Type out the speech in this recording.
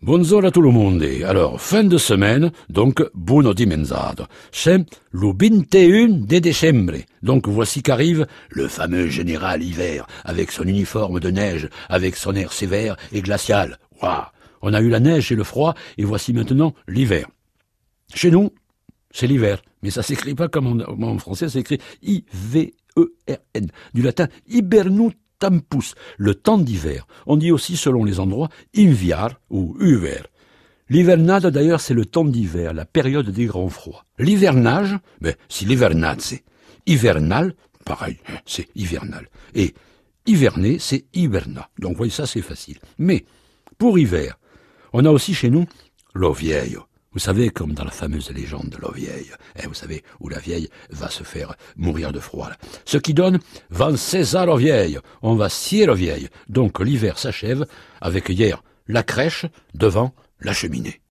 Bonjour à tout le monde. Alors, fin de semaine, donc, buono dimensado. C'est le 21 de décembre. Donc, voici qu'arrive le fameux général hiver, avec son uniforme de neige, avec son air sévère et glacial. Waouh! On a eu la neige et le froid, et voici maintenant l'hiver. Chez nous, c'est l'hiver, mais ça s'écrit pas comme en français, ça s'écrit I-V-E-R-N, du latin hibernus tempus, le temps d'hiver. On dit aussi, selon les endroits, inviar ou uver. L'hivernade, d'ailleurs, c'est le temps d'hiver, la période des grands froids. L'hivernage, si l'hivernade, c'est hivernal, pareil, c'est hivernal. Et hiverner, c'est hiberna. Donc, vous voyez, ça, c'est facile. Mais, pour hiver, on a aussi chez nous l'eau vieille. Vous savez, comme dans la fameuse légende de l'eau vieille, vous savez, où la vieille va se faire mourir de froid. Là. Ce qui donne « Van César aux vieilles », on va scier aux vieilles. Donc l'hiver s'achève avec hier la crèche devant la cheminée.